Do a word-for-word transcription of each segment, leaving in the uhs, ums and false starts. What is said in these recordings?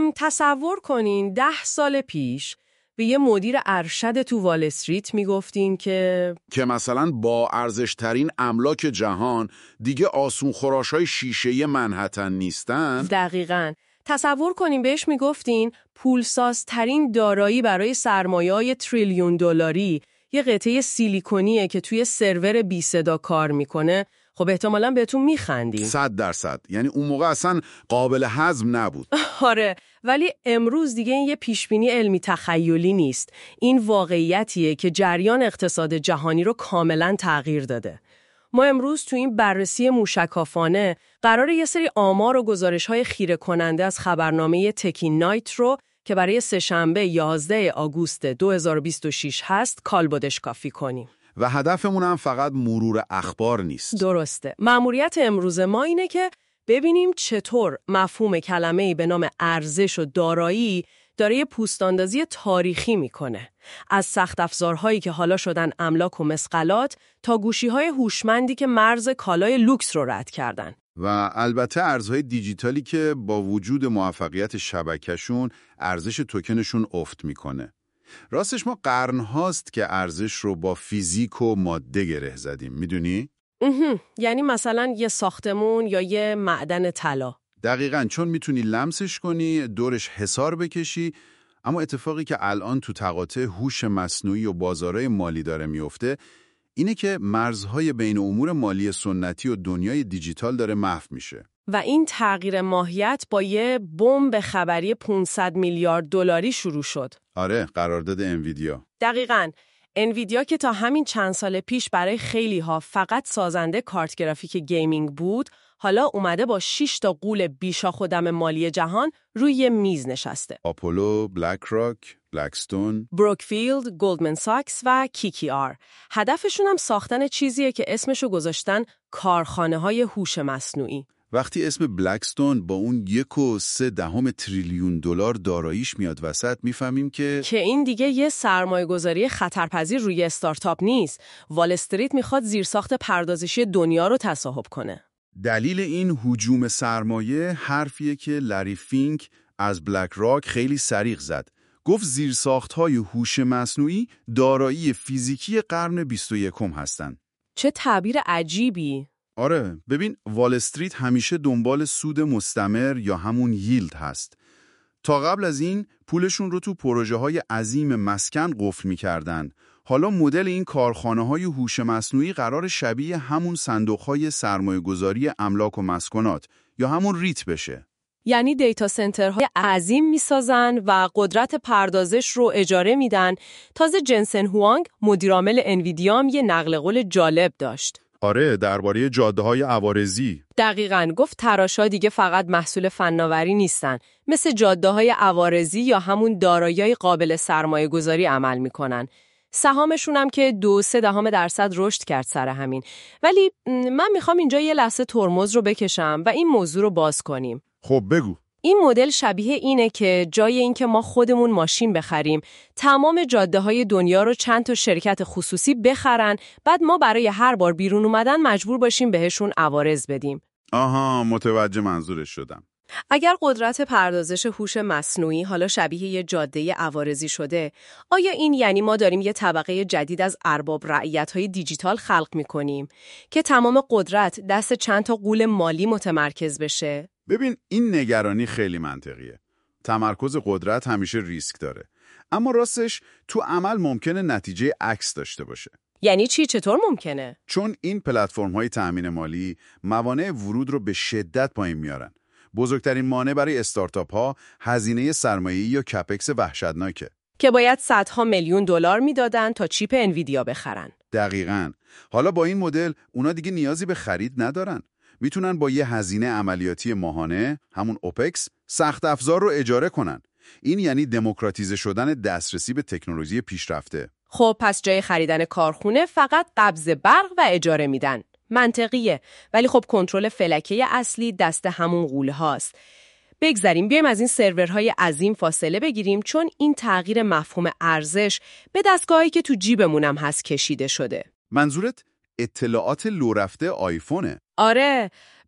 تصور کنین ده سال پیش به یه مدیر ارشد تو وال استریت میگفتین که که مثلا با ارزشترین املاک جهان دیگه آسون خوراش‌های شیشه‌ای منهتن نیستن. دقیقاً. تصور کنین بهش میگفتین پولسازترین دارایی برای سرمایه‌های تریلیون دلاری یه قطعه سیلیکونیه که توی سرور بی صدا کار میکنه، خب احتمالاً بهتون میخندین. صد درصد. یعنی اون موقع اصلا قابل هضم نبود. آره، ولی امروز دیگه این یه پیشبینی علمی تخیلی نیست. این واقعیتیه که جریان اقتصاد جهانی رو کاملاً تغییر داده. ما امروز تو این بررسی موشکافانه قراره یه سری آمار و گزارش‌های خیره کننده از خبرنامه تکی نایت رو که برای سه‌شنبه یازده آگوست دو هزار و بیست و شش هست کالبدش کافی کنیم. و هدفمون هم فقط مرور اخبار نیست. درسته. مأموریت امروز ما اینه که ببینیم چطور مفهوم کلمه‌ای به نام ارزش و دارایی داره یه پوستاندازی تاریخی میکنه. از سخت افزارهایی که حالا شدن املاک و مسقلات تا گوشی‌های هوشمندی که مرز کالای لوکس رو رد کردن. و البته ارزهای دیجیتالی که با وجود موفقیت شبکه‌شون ارزش توکنشون افت میکنه. راستش ما قرن هاست که ارزش رو با فیزیک و ماده گره زدیم، میدونی؟ یعنی مثلا یه ساختمون یا یه معدن طلا. دقیقاً، چون میتونی لمسش کنی، دورش حصار بکشی، اما اتفاقی که الان تو تقاطع هوش مصنوعی و بازارهای مالی داره میفته اینه که مرزهای بین امور مالی سنتی و دنیای دیجیتال داره محو میشه. و این تغییر ماهیت با یه بمب خبری پانصد میلیارد دلاری شروع شد. آره، قرارداد انویدیا. دقیقاً. انویدیا که تا همین چند سال پیش برای خیلی ها فقط سازنده کارت گرافیک گیمینگ بود، حالا اومده با شش تا غول بیشا خودم مالی جهان روی یه میز نشسته. آپولو، بلک راک، بلکستون، بروکفیلد، گلدمن ساکس و کیکی آر. هدفشون هم ساختن چیزیه که اسمشو گذاشتن کارخانه‌های هوش مصنوعی. وقتی اسم بلکستون با اون یک و سه دهم تریلیون دلار داراییش میاد وسط، میفهمیم که که این دیگه یه سرمایه‌گذاری خطرپذیر روی استارتاپ نیست. وال استریت میخواد زیرساخت پردازشی دنیا رو تصاحب کنه. دلیل این هجوم سرمایه حرفیه که لری فینک از بلک راک خیلی صریح زد. گفت زیرساخت‌های هوش مصنوعی دارایی فیزیکی قرن بیست و یکم هستن. چه تعبیر عجیبی. آره، ببین وال استریت همیشه دنبال سود مستمر یا همون ییلد هست. تا قبل از این پولشون رو تو پروژه‌های عظیم مسکن قفل می‌کردن. حالا مدل این کارخانه‌های هوش مصنوعی قرار شبیه همون صندوق‌های سرمایه‌گذاری املاک و مسکنات یا همون ریت بشه. یعنی دیتا سنترهای عظیم میسازن و قدرت پردازش رو اجاره میدن. تازه جنسن هوانگ مدیرعامل انویدیا هم یه نقل قول جالب داشت. آره، درباره جاده‌های عوارضی. دقیقاً، گفت تراشا دیگه فقط محصول فناوری نیستن، مثل جاده‌های عوارضی یا همون دارایی‌های قابل سرمایه‌گذاری عمل میکنن. سهامشون هم که دو سه دهم درصد رشد کرد سر همین. ولی من میخوام اینجا یه لحظه ترمز رو بکشم و این موضوع رو باز کنیم. خب بگو. این مدل شبیه اینه که جای اینکه ما خودمون ماشین بخریم، تمام جاده‌های دنیا رو چند تا شرکت خصوصی بخرن، بعد ما برای هر بار بیرون اومدن مجبور باشیم بهشون عوارض بدیم. آها، متوجه منظورش شدم. اگر قدرت پردازش هوش مصنوعی حالا شبیه یه جاده عوارضی شده، آیا این یعنی ما داریم یه طبقه جدید از ارباب رعیت‌های دیجیتال خلق می‌کنیم که تمام قدرت دست چند تا غول مالی متمرکز بشه؟ ببین، این نگرانی خیلی منطقیه. تمرکز قدرت همیشه ریسک داره. اما راستش تو عمل ممکنه نتیجه عکس داشته باشه. یعنی چی؟ چطور ممکنه؟ چون این پلتفرم‌های تأمین مالی موانع ورود رو به شدت پایین میارن. بزرگترین مانع برای استارتاپ‌ها هزینه سرمایه‌ای یا کپکس وحشتناکه که باید صدها میلیون دلار میدادن تا چیپ انویدیا بخرن. دقیقاً. حالا با این مدل اونا دیگه نیازی به خرید ندارن. میتونن با یه هزینه عملیاتی ماهانه، همون اوپکس، سخت افزار رو اجاره کنن. این یعنی دموکراتیزه شدن دسترسی به تکنولوژی پیشرفته. خب پس جای خریدن کارخونه فقط قبض برق و اجاره میدن. منطقیه، ولی خب کنترل فلکه اصلی دست همون غوله هاست. بگذاریم بیایم از این سرورهای عظیم فاصله بگیریم، چون این تغییر مفهوم ارزش به دستگاهی که تو جیبمونم هست کشیده شده. منظورت اطلاعات لو رفته آیفونه؟ آره،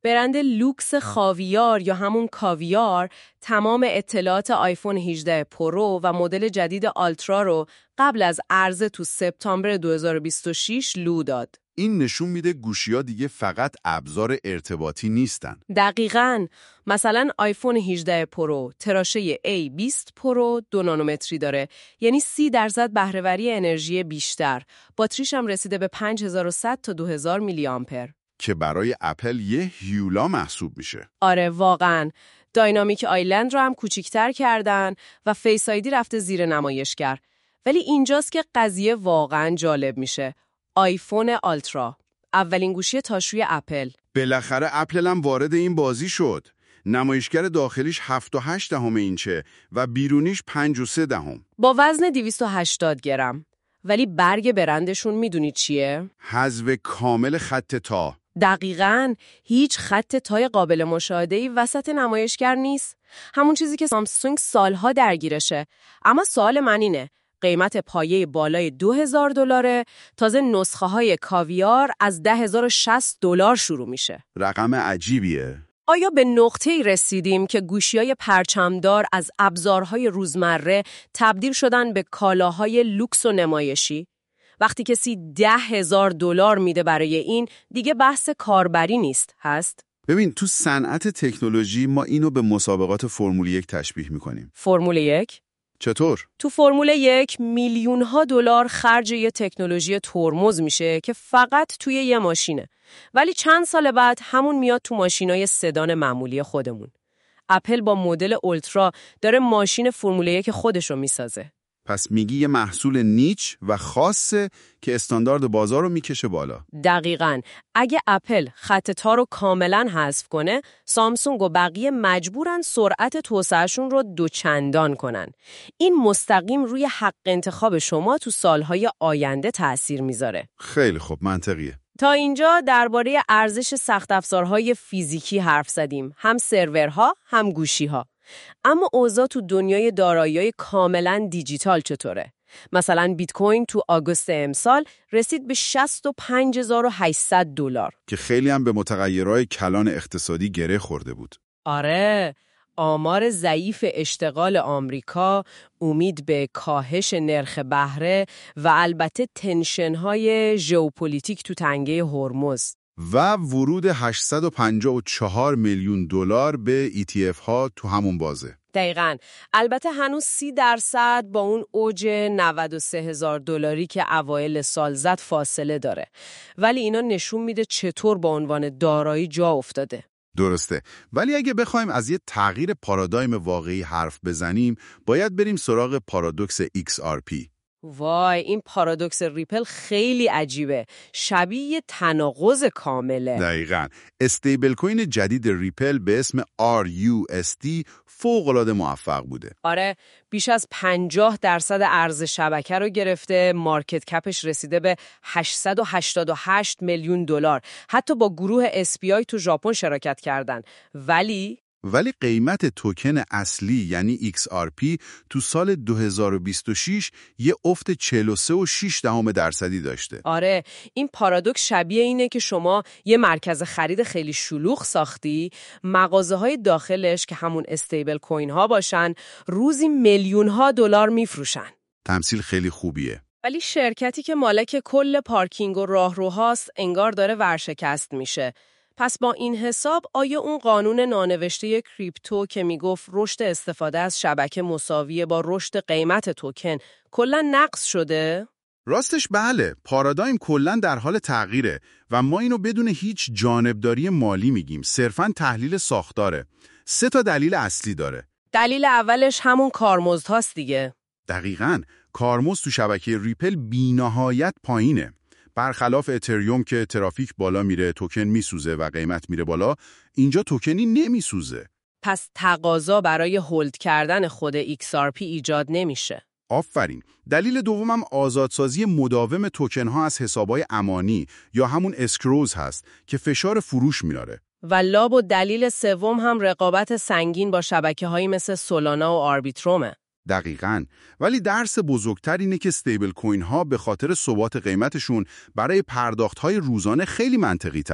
برند لوکس خاویار یا همون کاویار تمام اطلاعات آیفون هجده پرو و مدل جدید آلترا رو قبل از عرضه تو سپتامبر دو هزار و بیست و شش لو داد. این نشون میده گوشی‌ها دیگه فقط ابزار ارتباطی نیستن. دقیقاً. مثلا آیفون هجده پرو تراشه ای بیست پرو دو نانومتری داره، یعنی سی درصد بهره‌وری انرژی بیشتر. باتریش هم رسیده به پنج هزار و صد تا دو هزار میلی آمپر که برای اپل یه هیولا محسوب میشه. آره واقعاً. داینامیک آیلند رو هم کوچیک‌تر کردن و فیس آیدی رفته زیر نمایشگر. ولی اینجاست که قضیه واقعاً جالب میشه. آیفون آلترا، اولین گوشی تاشوی اپل. بالاخره اپل هم وارد این بازی شد. نمایشگر داخلیش هفت و هشت دهم اینچه و بیرونیش پنج و سه دهم. با وزن دویست و هشتاد گرم. ولی برگ برندشون میدونی چیه؟ حذف کامل خط تا. دقیقاً. هیچ خط تای قابل مشاهده‌ای وسط نمایشگر نیست. همون چیزی که سامسونگ سالها درگیرشه. اما سوال من اینه، قیمت پایه بالای دو هزار دلاره، تازه نسخه های کاویار از ده هزار و شصت دلار شروع میشه. رقم عجیبیه. آیا به نقطه‌ای رسیدیم که گوشی‌های پرچمدار از ابزارهای روزمره تبدیل شدن به کالاهای لوکس و نمایشی؟ وقتی کسی ده هزار دلار میده برای این، دیگه بحث کاربری نیست، هست؟ ببین تو صنعت تکنولوژی ما اینو به مسابقات فرمول یک تشبیه میکنیم. فرمول یک؟ چطور؟ تو فرمول یک میلیون ها دلار خرج یه تکنولوژی ترمز میشه که فقط توی یه ماشینه. ولی چند سال بعد همون میاد تو ماشینای سدان معمولی خودمون. اپل با مدل اولترا داره ماشین فرمول یک خودشو میسازه. پس میگی یه محصول نیچ و خاصه که استاندارد بازار رو میکشه بالا. دقیقاً. اگه اپل خط تا رو کاملاً حذف کنه، سامسونگ و بقیه مجبورن سرعت توسعهشون رو دوچندان کنن. این مستقیم روی حق انتخاب شما تو سالهای آینده تأثیر میذاره. خیلی خوب، منطقیه. تا اینجا درباره ارزش سخت افزارهای فیزیکی حرف زدیم، هم سرورها هم گوشیها. اما اوضاع تو دنیای دارایی‌های کاملاً دیجیتال چطوره؟ مثلا بیت کوین تو آگوست امسال رسید به شصت و پنج هزار و هشتصد دلار که خیلی هم به متغیرهای کلان اقتصادی گره خورده بود. آره، آمار ضعیف اشتغال آمریکا، امید به کاهش نرخ بهره و البته تنشن‌های ژئوپلیتیک تو تنگه هرمز و ورود هشتصد و پنجاه و چهار میلیون دلار به ای تی اف ها تو همون بازه. دقیقاً. البته هنوز سی درصد با اون اوج نود و سه هزار دلاری که اوایل سال زد فاصله داره. ولی اینا نشون میده چطور با عنوان دارایی جا افتاده. درسته. ولی اگه بخوایم از یه تغییر پارادایم واقعی حرف بزنیم، باید بریم سراغ پارادوکس ایکس آر پی. وای، این پارادوکس ریپل خیلی عجیبه. شبیه تناقض کامله. دقیقاً. استیبل کوین جدید ریپل به اسم آر یو اس دی فوق‌العاده موفق بوده. آره، بیش از پنجاه درصد ارز شبکه رو گرفته، مارکت کپش رسیده به هشتصد و هشتاد و هشت میلیون دلار. حتی با گروه اس پی آی تو ژاپن شراکت کردن. ولی ولی قیمت توکن اصلی یعنی ایکس آر پی تو سال دو هزار و بیست و شش یه افت چهل و سه و شش دهم درصدی داشته. آره، این پارادوکس شبیه اینه که شما یه مرکز خرید خیلی شلوغ ساختی، مغازه‌های داخلش که همون استیبل کوین ها باشن، روزی میلیون ها دلار میفروشن. تمثیل خیلی خوبیه. ولی شرکتی که مالک کل پارکینگ و راهروهاست انگار داره ورشکست میشه. پس با این حساب آیا اون قانون نانوشته کریپتو که میگفت رشد استفاده از شبکه مساویه با رشد قیمت توکن کلا نقض شده؟ راستش بله، پارادایم کلا در حال تغییره و ما اینو بدون هیچ جانبداری مالی میگیم، صرفاً تحلیل ساختاره. سه تا دلیل اصلی داره. دلیل اولش همون کارمزدهاست دیگه. دقیقاً، کارمزد تو شبکه ریپل بی‌نهایت پایینه. برخلاف اتریوم که ترافیک بالا میره، توکن میسوزه و قیمت میره بالا، اینجا توکنی نمیسوزه. پس تقاضا برای هولد کردن خود ایکس آر پی ایجاد نمیشه. آفرین. دلیل دومم آزادسازی مداوم توکن ها از حسابای امانی یا همون اسکروز هست که فشار فروش میاره. و لاب و دلیل سوم هم رقابت سنگین با شبکه‌هایی مثل سولانا و آربیترومه. دقیقاً. ولی درس بزرگتر اینه که استیبل کوین ها به خاطر ثبات قیمتشون برای پرداخت‌های روزانه خیلی منطقی ترن.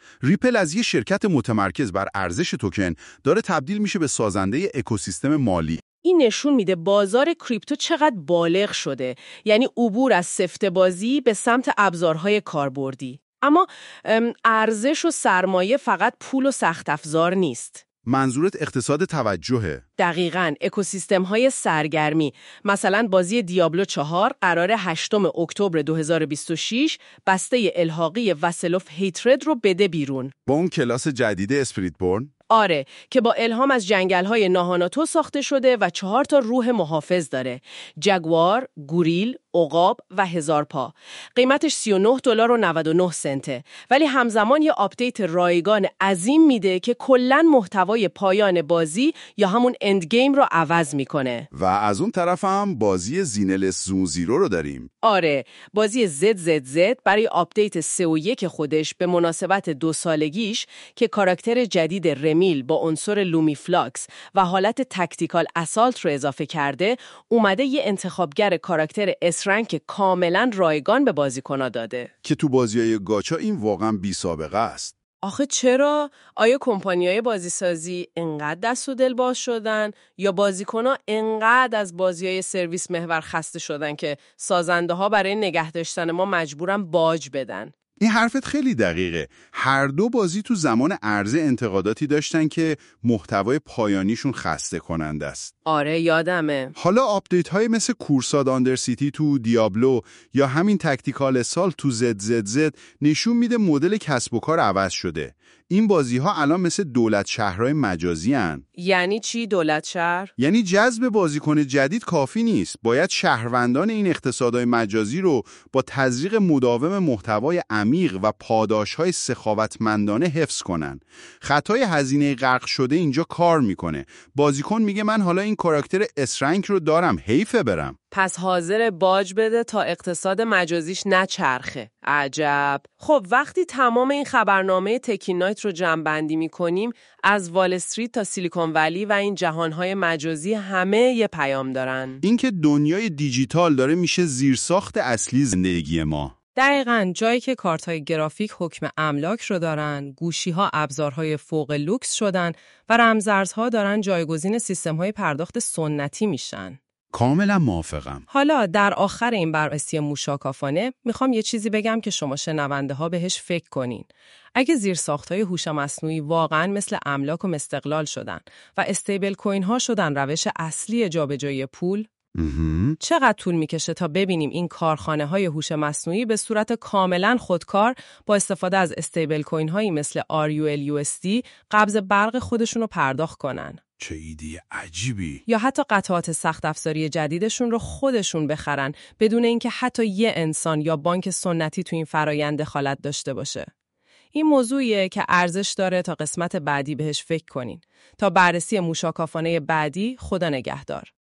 ریپل از یه شرکت متمرکز بر ارزش توکن داره تبدیل میشه به سازنده اکوسیستم مالی. این نشون میده بازار کریپتو چقدر بالغ شده، یعنی عبور از سفته بازی به سمت ابزارهای کاربردی. اما ارزش و سرمایه فقط پول و سخت افزار نیست. منظورت اقتصاد توجهه؟ دقیقاً، اکوسیستم های سرگرمی. مثلا بازی دیابلو چهار قرار هشتم اکتبر دو هزار و بیست و شش بسته الحاقی وسل اف هیترد رو بده بیرون. با اون کلاس جدید اسپریت بورن؟ آره، که با الهام از جنگل‌های ناهاناتو ساخته شده و چهار تا روح محافظ داره: جگوار، گوریل، عقاب و هزار پا. قیمتش سی و نه دلار و نود و نه سنته، ولی همزمان یه آپدیت رایگان عظیم میده که کلاً محتوای پایان بازی یا همون اند گیم رو عوض میکنه. و از اون طرف هم بازی زینلس زون زیرو رو داریم. آره، بازی زد زد زد برای آپدیت سه و یک خودش به مناسبت دو سالگیش که کاراکتر جدید رمیل با عنصر لومی فلاکس و حالت تکتیکال اسالت رو اضافه کرده، اومده یه انتخابگر کاراکتر اس رنک کاملا رایگان به بازیکن‌ها داده. که تو بازی‌های گاچا این واقعا بی سابقه است. آخه چرا؟ آیا کمپانی‌های بازیسازی انقدر دست و دل باز شدن یا بازیکن‌ها انقدر از بازی‌های سرویس محور خسته شدن که سازنده‌ها برای نگه داشتن ما مجبورن باج بدن؟ این حرفت خیلی دقیقه. هر دو بازی تو زمان عرضه انتقاداتی داشتن که محتوای پایانیشون خسته کننده است. آره یادمه. حالا آپدیت های مثل کورساد آندرسیتی تو دیابلو یا همین تکتیکال سال تو زد زد زد نشون میده مدل کسب و کار عوض شده. این بازی ها الان مثل دولت شهرهای مجازی هن. یعنی چی دولت شهر؟ یعنی جذب بازیکن جدید کافی نیست. باید شهروندان این اقتصادهای مجازی رو با تزریق مداوم محتوای عمیق و پاداشهای سخاوتمندانه حفظ کنن. خطای هزینه غرق شده اینجا کار میکنه. بازیکن میگه من حالا این کاراکتر اس رنک رو دارم، حیفه برم. پس حاضر باج بده تا اقتصاد مجازیش نچرخه. عجب. خب وقتی تمام این خبرنامه تکی نایت رو جمع‌بندی می‌کنیم، از وال استریت تا سیلیکون ولی و این جهان‌های مجازی همه یه پیام دارن. اینکه دنیای دیجیتال داره میشه زیرساخت اصلی زندگی ما. دقیقاً، جایی که کارت‌های گرافیک حکم املاک رو دارن، گوشی‌ها ابزارهای فوق لوکس شدن و رمزارزها دارن جایگزین سیستم‌های پرداخت سنتی میشن. کاملا موافقم. حالا در آخر این بررسی موشاکافانه میخوام یه چیزی بگم که شما شنونده ها بهش فکر کنین. اگه زیرساخت‌های هوش مصنوعی واقعاً مثل املاک و مستقلال شدن و استیبل کوین ها شدن روش اصلی جابجایی پول، چقدر طول میکشه تا ببینیم این کارخانه های هوش مصنوعی به صورت کاملا خودکار با استفاده از استیبل کوین هایی مثل آر یو ال یو اس دی قبض برق خودشون رو پرداخت کنن؟ چه ایده عجیبی. یا حتی قطعات سخت افزاری جدیدشون رو خودشون بخرن بدون اینکه حتی یه انسان یا بانک سنتی تو این فرایند دخالت داشته باشه. این موضوعیه که ارزش داره تا قسمت بعدی بهش فکر کنین. تا بررسی موشاکافانه بعدی، خدا نگهدار.